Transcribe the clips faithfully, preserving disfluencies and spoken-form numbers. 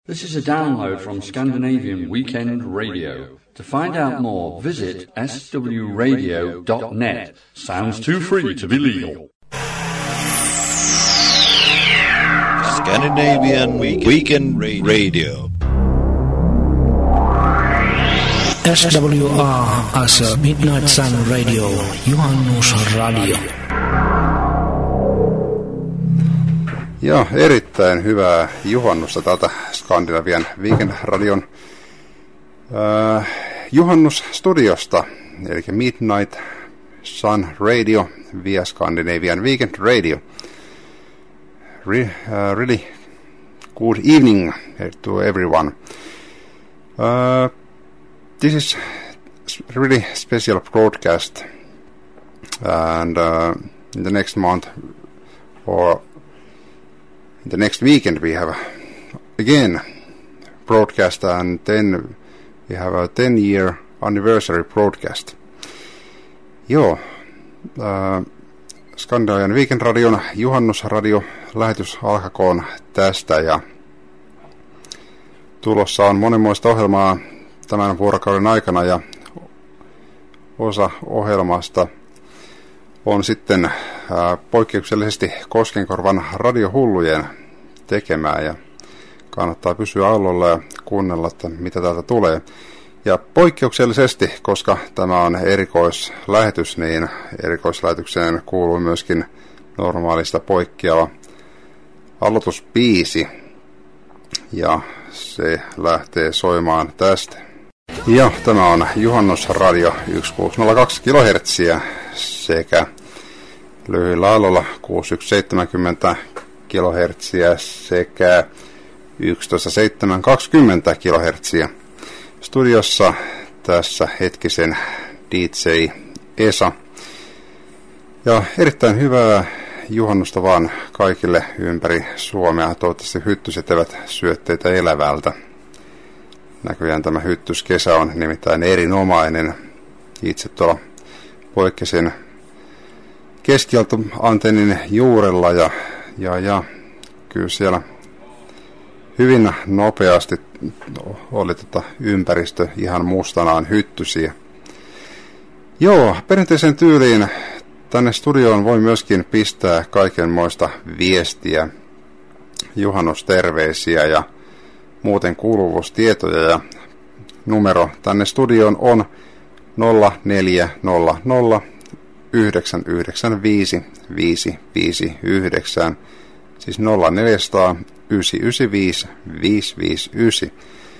This is a download from Scandinavian Weekend Radio. To find out more, visit s w radio dot net. Sounds too free to be legal. Scandinavian Weekend Radio. S W R as a Midnight Sun Radio, Juhannus Radio. Ja erittäin hyvää juhannusta täältä Skandinavian Weekend Radion äh, juhannusstudiosta, eli Midnight Sun Radio via Scandinavian Weekend Radio. Re, uh, really good evening to everyone. Uh, this is a really special broadcast, and uh, in the next month or the next weekend we have again broadcast, and then we have a ten year anniversary broadcast. Joo, äh, Skandinavian Weekend Radion juhannusradio lähetys alkakoon tästä, ja tulossa on monenmoista ohjelmaa tämän vuorokauden aikana, ja osa ohjelmasta on sitten ää, poikkeuksellisesti Koskenkorvan radiohullujen tekemää, ja kannattaa pysyä allolla ja kuunnella, että mitä täältä tulee. Ja poikkeuksellisesti, koska tämä on erikoislähetys, niin erikoislähetykseen kuuluu myöskin normaalista poikkeava aloitusbiisi, ja se lähtee soimaan tästä. Ja tämä on Juhannusradio tuhat kuusisataaakaksi kilohertsiä sekä lyhyillä aloilla kuusikymmentäyksi seitsemänkymmentä kilohertsiä sekä yksitoista seitsemänsataakaksikymmentä kilohertsiä. Studiossa tässä hetkisen D J Esa. Ja erittäin hyvää juhannusta vaan kaikille ympäri Suomea. Toivottavasti hyttyset eivät syötteitä elävältä. Näköjään tämä hyttyskesä on nimittäin erinomainen. Itse tuolla poikkesin keskialtoantennin juurella, ja, ja, ja kyllä siellä hyvin nopeasti oli tota ympäristö ihan mustanaan hyttysiä. Joo, perinteisen tyyliin tänne studioon voi myöskin pistää kaikenmoista viestiä, juhannusterveisiä ja muuten kuuluvuustietoja, ja numero tänne studioon on nolla neljä nolla nolla yhdeksän yhdeksän viisi viisi viisi yhdeksän, siis nolla neljä nolla nolla yhdeksän yhdeksän viisi viisi viisi yhdeksän.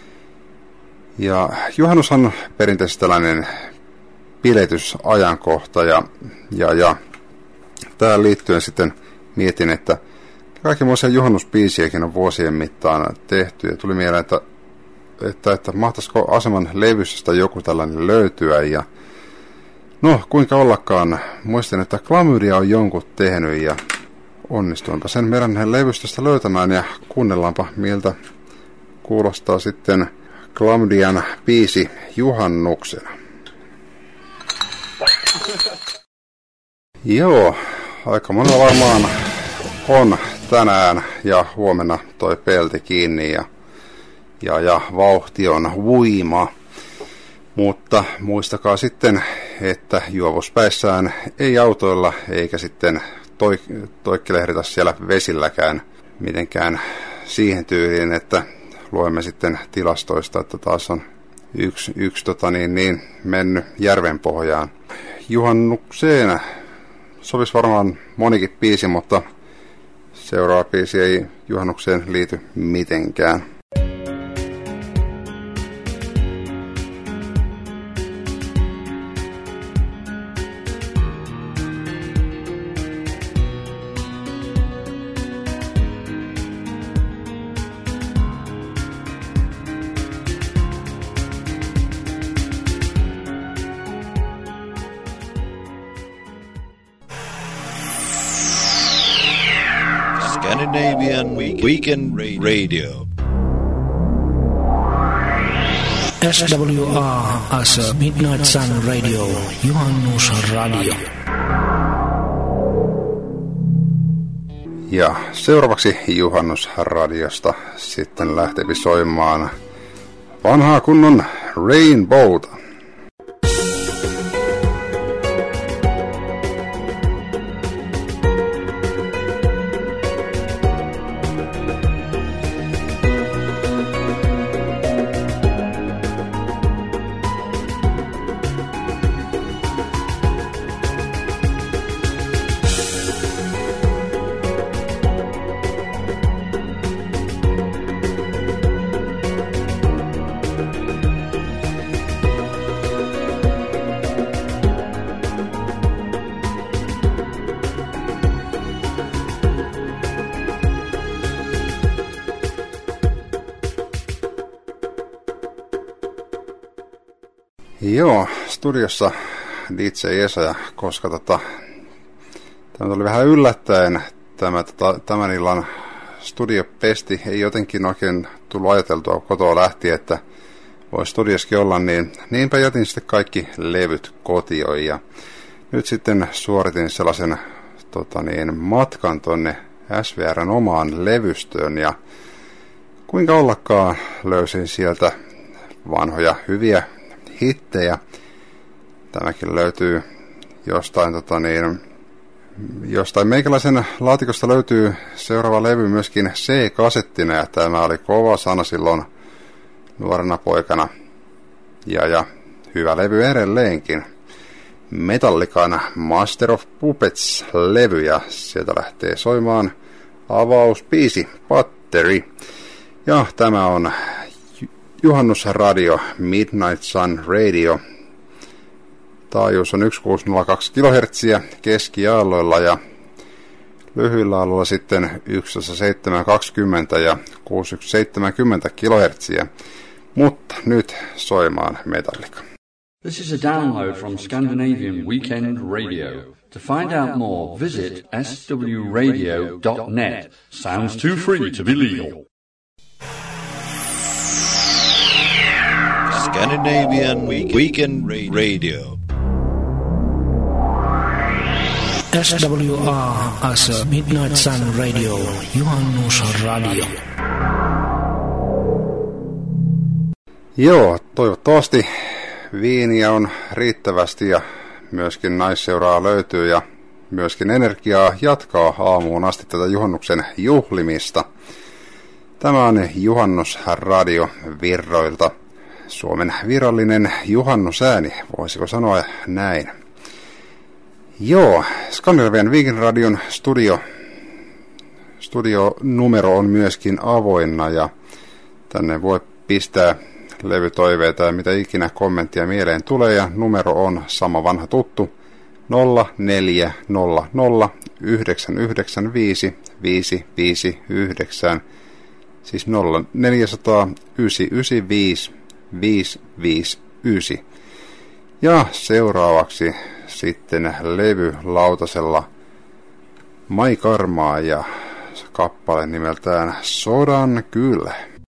Ja juhannus on perinteisesti tällainen piletysajankohta, ja, ja, ja tähän liittyen sitten mietin, että kaikenmoisia juhannusbiisiäkin on vuosien mittaan tehty, ja tuli mieleen, että, että, että mahtaisiko Aseman levystä joku tällainen löytyä, ja no kuinka ollakaan, muistin, että Klamydia on jonkun tehnyt, ja onnistuinpa sen meidän levystöstä löytämään, ja kuunnellaanpa miltä kuulostaa sitten Klamydian biisi juhannuksena. Joo, aika monella varmaan on tänään ja huomenna toi pelti kiinni, ja, ja, ja vauhti on huima. Mutta muistakaa sitten, että juovuspäissään ei autoilla eikä sitten toik- toikkelehditä siellä vesilläkään mitenkään siihen tyyliin, että luemme sitten tilastoista, että taas on yksi, yksi tota niin, niin, mennyt järven pohjaan. Juhannukseen sopisi varmaan monikin biisi, mutta seuraava biisi ei juhannukseen liity mitenkään. Scandinavian Weekend Radio. S W R as a Midnight Sun Radio, Juhannus Radio. Ja seuraavaksi Juhannusradiosta sitten lähtevi soimaan vanhaa kunnon Rainbowta. Joo, studiossa D J Esa, koska tota, tämä oli vähän yllättäen, tämä, tota, tämän illan studiopesti ei jotenkin oikein tullut ajateltua kotoa lähtien, että voisi studioskin olla, niin niinpä jätin sitten kaikki levyt kotioon ja nyt sitten suoritin sellaisen tota niin, matkan tonne S V R:n omaan levystöön ja kuinka ollakaan löysin sieltä vanhoja hyviä hittejä. Tämäkin löytyy jostain, tota niin, jostain meikäläisen laatikosta löytyy seuraava levy myöskin C-kasettina ja tämä oli kova sana silloin nuorena poikana. Ja, ja hyvä levy edelleenkin. Metallican Master of Puppets-levy ja sieltä lähtee soimaan avausbiisi Battery. Ja tämä on Juhannusradio, Midnight Sun Radio. Taajuus on tuhat kuusisataaakaksi kilohertsiä keskiaalloilla ja lyhyillä aalloilla sitten tuhatseitsemänsataakaksikymmentä ja kuusituhattaseitsemänkymmentä kilohertsiä. Mutta nyt soimaan Metallica. This is a download from Scandinavian Weekend Radio. To find out more, visit s w radio dot net. Sounds too free to be legal. Scandinavian Weekend Radio. S W R as a Midnight Sun Radio, Juhannusradio. Joo, toivottavasti viiniä on riittävästi ja myöskin naisseuraa löytyy ja myöskin energiaa jatkaa aamuun asti tätä juhannuksen juhlimista. Tämä on Juhannusradio Virroilta. Suomen virallinen juhannusääni, voisiko sanoa näin. Joo, Skandinavian Weekend Radion studio, studionumero on myöskin avoinna ja tänne voi pistää levytoiveita ja mitä ikinä kommenttia mieleen tulee ja numero on sama vanha tuttu nolla neljä nolla nolla yhdeksän yhdeksän viisi viisi viisi yhdeksän siis nolla neljä nolla nolla yhdeksän yhdeksän viisi viisi viisi yhdeksän. Ja seuraavaksi sitten levy lautasella Mai Karmaa ja kappale nimeltään Sodan kyllä.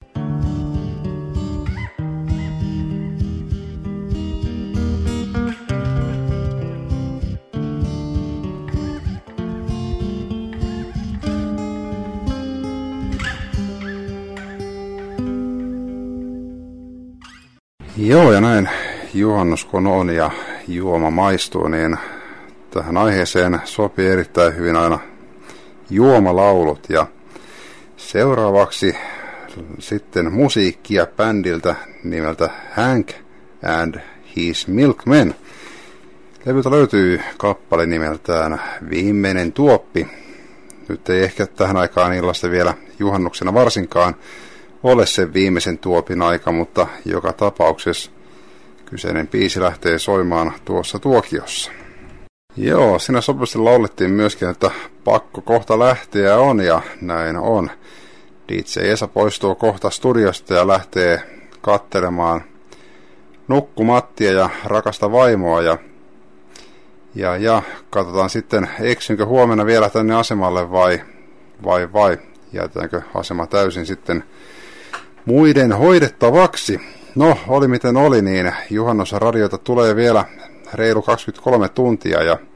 Joo, ja näin juhannus kun on ja juoma maistuu, niin tähän aiheeseen sopii erittäin hyvin aina juomalaulut. Ja seuraavaksi sitten musiikkia bändiltä nimeltä Hank and His Milkmen. Levyltä löytyy kappale nimeltään Viimeinen tuoppi. Nyt ei ehkä tähän aikaan illasta vielä juhannuksena varsinkaan ole sen viimeisen tuopin aika, mutta joka tapauksessa kyseinen biisi lähtee soimaan tuossa tuokiossa. Joo, siinä sopivasti laulettiin myöskin, että pakko kohta lähteä on ja näin on. D J Esa poistuu kohta studiosta ja lähtee katselemaan nukkumattia ja rakasta vaimoa ja, ja, ja katsotaan sitten, eksynkö huomenna vielä tänne asemalle vai, vai, vai jätetäänkö asema täysin sitten muiden hoidettavaksi. No, oli miten oli, niin Juhannusradiota tulee vielä reilu kaksikymmentäkolme tuntia ja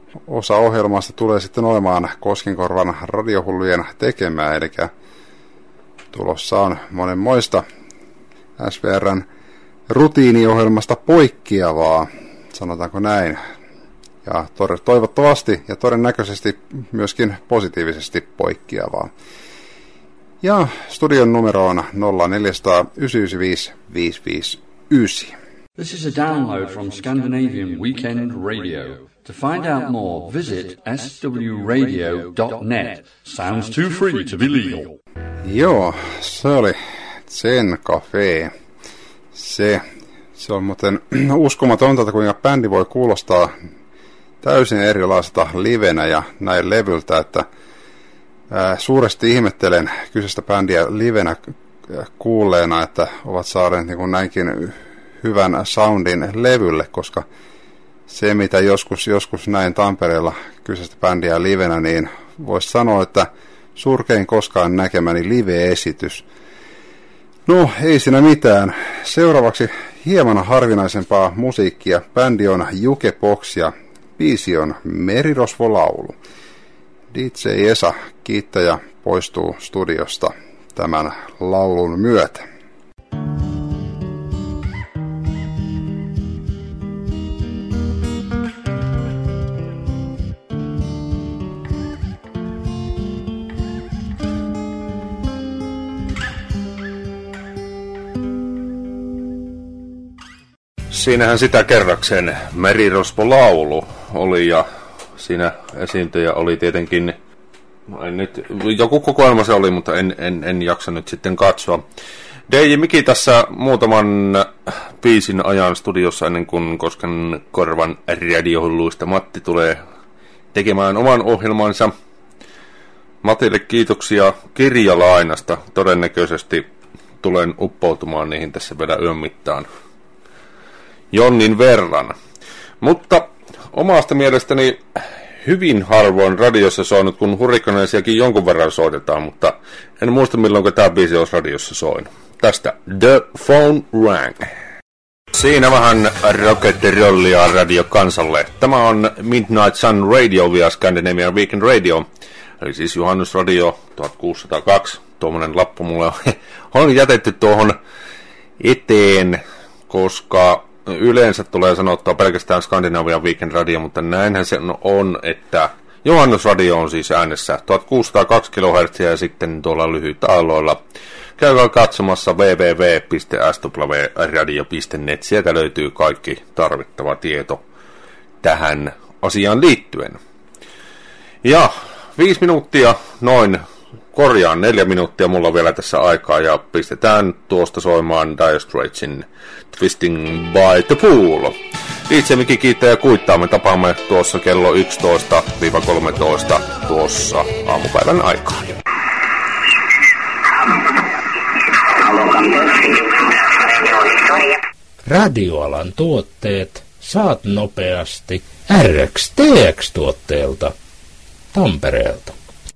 osa ohjelmasta tulee sitten olemaan Koskenkorvan radiohullujen tekemää, eli tulossa on monenmoista S V R:n rutiiniohjelmasta poikkeavaa, sanotaanko näin. Ja toivottavasti ja todennäköisesti myöskin positiivisesti poikkeavaa. Ja studion numero on nolla neljä yhdeksän viisi viisi viisi yhdeksän. This is a download from Scandinavian Weekend Radio. To find out more, visit s w radio dot net. Sounds too free to be legal. Joo, se oli Zen Cafe. Se, se on muuten uskomatonta, kuinka bändi voi kuulostaa täysin erilaiselta livenä ja näin levyltä, että ää, suuresti ihmettelen kyseistä bändiä livenä kuulleena, että ovat saaneet niin kuin näinkin hyvän soundin levylle, koska se mitä joskus, joskus näin Tampereella kyseistä bändiä livenä, niin voisi sanoa, että surkein koskaan näkemäni live-esitys. No, ei siinä mitään. Seuraavaksi hieman harvinaisempaa musiikkia. Bändi on Jukebox ja biisi on Merirosvo-laulu. D J Esa, kiittäjä, poistuu studiosta tämän laulun myötä. Siinähän sitä kerrakseen Merirosvo-laulu oli ja siinä esiintyjä oli tietenkin, en nyt, joku kokoelma se oli, mutta en, en, en jaksa nyt sitten katsoa. D J Miki tässä muutaman biisin ajan studiossa ennen kuin Koskenkorvan radiohulluista Matti tulee tekemään oman ohjelmansa. Matille kiitoksia kirjalainasta. Todennäköisesti tulen uppoutumaan niihin tässä vielä yön mittaan jonnin verran. Mutta omasta mielestäni hyvin harvoin radiossa soinut, kun hurrikaneisiakin jonkun verran soitetaan, mutta en muista milloin tämä biisi olisi radiossa soinut. Tästä The Phone Rang. Siinä vähän rock'n'rollia radio kansalle. Tämä on Midnight Sun Radio via Scandinavian Weekend Radio. Eli siis juhannusradio tuhatkuusisataakaksi. Tuommoinen lappu mulle on jätetty tuohon eteen, koska yleensä tulee sanottua pelkästään Scandinavian Weekend Radio, mutta näinhän se on, että juhannusradio on siis äänessä tuhatkuusisataakaksi kilohertsiä ja sitten tuolla lyhytaalloilla. Käykää katsomassa double-u double-u double-u piste s w radio piste net. Sieltä löytyy kaikki tarvittava tieto tähän asiaan liittyen. Ja viisi minuuttia noin, korjaan neljä minuuttia mulla on vielä tässä aikaa ja pistetään tuosta soimaan Dire Straitsin Twisting by the Pool. Itse Miki kiittää ja kuittaa. Me tapaamme tuossa kello yksitoista kolmetoista tuossa aamupäivän aikaan. Radioalan tuotteet saat nopeasti R X T X-tuotteelta Tampereelta.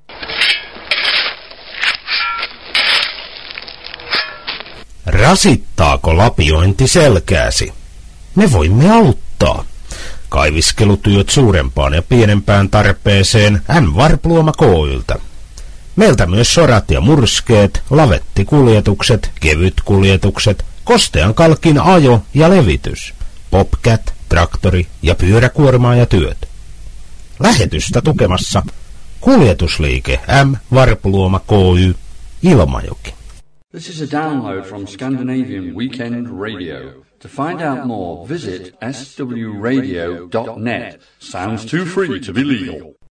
Rasittaako lapiointi selkääsi? Me voimme auttaa. Kaiviskelutyöt suurempaan ja pienempään tarpeeseen N-Varpluoma K:yltä. Meiltä myös sorat ja murskeet, lavettikuljetukset, kevytkuljetukset, kostean kalkin ajo ja levitys, Bobcat, traktori ja pyöräkuormaajatyöt. Lähetystä tukemassa kuljetusliike M-Varpluoma K Y, Ilmajoki. This is a download from Scandinavian Weekend Radio. To find out more, visit s w radio dot net. Sounds too free to be legal.